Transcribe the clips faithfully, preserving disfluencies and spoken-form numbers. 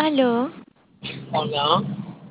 Aló, Hola,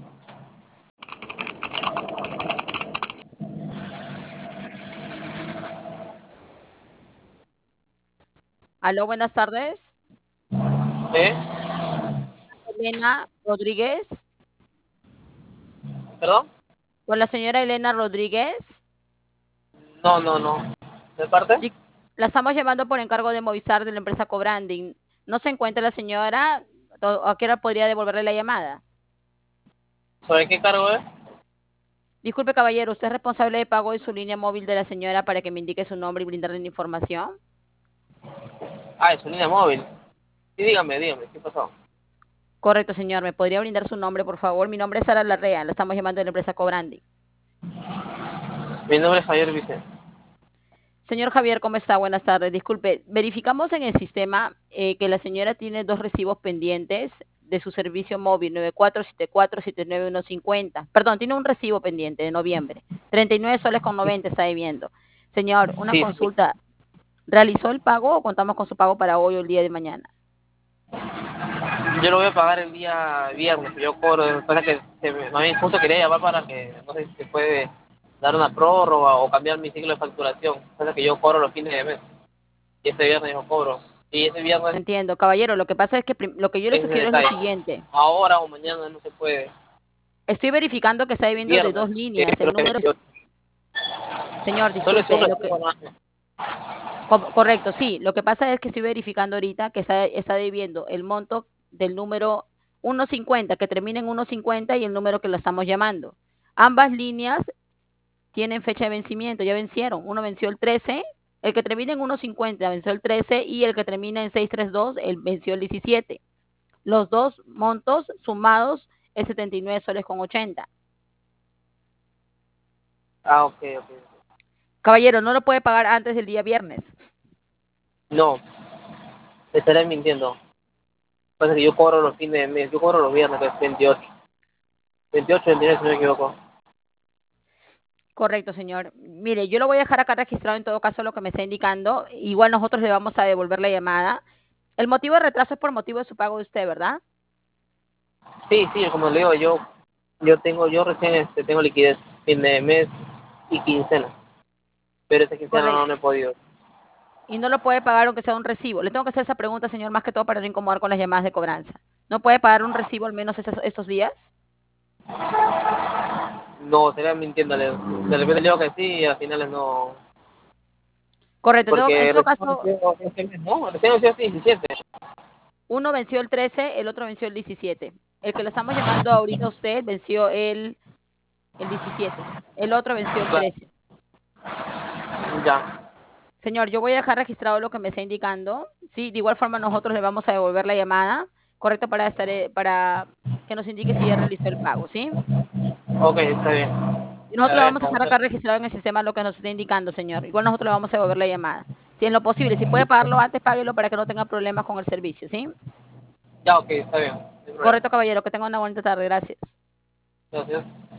Aló, buenas tardes. ¿eh? Elena Rodríguez. ¿Perdón? Con la señora Elena Rodríguez. No, no, no. ¿De parte? Di- La estamos llamando por encargo de Movistar de la empresa Cobranding. ¿No se encuentra la señora? ¿O ¿A qué hora podría devolverle la llamada? ¿Sobre qué cargo es? Disculpe, caballero, ¿usted es responsable de pago de su línea móvil de la señora para que me indique su nombre y brindarle la información? Ah, es su línea móvil. Sí, dígame, dígame, ¿qué pasó? Correcto, señor. ¿Me podría brindar su nombre, por favor? Mi nombre es Sara Larrea. La estamos llamando de la empresa Cobranding. Mi nombre es Javier Vicente. Señor Javier, ¿cómo está? Buenas tardes. Disculpe, verificamos en el sistema eh, que la señora tiene dos recibos pendientes de su servicio móvil nueve cuatro siete cuatro siete nueve uno cinco cero. Perdón, tiene un recibo pendiente de noviembre. treinta y nueve soles con noventa está debiendo. Señor, una Sí, sí. consulta. ¿Realizó el pago o contamos con su pago para hoy o el día de mañana? Yo lo voy a pagar el día viernes, yo cobro. Pasa que se me, a mí justo quería llamar para que no sé si se puede dar una prórroga o cambiar mi ciclo de facturación. Pasa que yo cobro los fines de mes y este viernes yo cobro. Y ese viernes Entiendo, caballero. Lo que pasa es que prim- lo que yo le es el sugiero es lo detalle. siguiente. Ahora o mañana no se puede. Estoy verificando que está debiendo de Viernes, dos que líneas. El creo que número es, veintiocho. señor, Solo es un disculpe, lo que, recibo más. Co- Correcto, sí. Lo que pasa es que estoy verificando ahorita que está, está debiendo el monto del número ciento cincuenta, que termina en ciento cincuenta y el número que la estamos llamando. Ambas líneas tienen fecha de vencimiento, ya vencieron. Uno venció el trece, el que termina en ciento cincuenta venció el trece y el que termina en seiscientos treinta y dos el venció el diecisiete. Los dos montos sumados es setenta y nueve soles con ochenta. Ah, ok, ok. Caballero, no lo puede pagar antes del día viernes. No, te estaré mintiendo. Pasa que yo cobro los fines de mes, yo cobro los viernes, que es veintiocho. veintiocho, veintinueve, si no me equivoco. Correcto, señor. Mire, yo lo voy a dejar acá registrado en todo caso lo que me está indicando. Igual nosotros le vamos a devolver la llamada. El motivo de retraso es por motivo de su pago de usted, ¿verdad? Sí, sí, como le digo, yo, yo tengo, yo recién este, tengo liquidez fin de mes y quincena, pero esta quincena no, Correcto. no he podido. Y no lo puede pagar aunque sea un recibo. Le tengo que hacer esa pregunta, señor, más que todo para no incomodar con las llamadas de cobranza. ¿No puede pagar un recibo al menos estos, estos días? No, estaría mintiéndole. De repente le digo que sí y al final no. Correcto. Tengo- en Porque todo recién caso, venció este mes, ¿no? Recién venció este diecisiete. uno venció el trece, el otro venció el diecisiete. El que le estamos llamando ahorita a usted venció el, el diecisiete. El otro venció el Claro, trece. ya. Señor, yo voy a dejar registrado lo que me está indicando. Sí, de igual forma nosotros le vamos a devolver la llamada, correcto, para estar, eh, para que nos indique si ya realizó el pago, ¿sí? Ok, está bien. Y Le nosotros le vamos a agradezco dejar mucho. acá registrado en el sistema lo que nos está indicando, señor. Igual nosotros le vamos a devolver la llamada. Si en lo posible, si puede pagarlo antes, páguelo para que no tenga problemas con el servicio, ¿sí? Ya, ok, está bien. No hay problema. Correcto, caballero, que tenga una bonita tarde. Gracias. Gracias.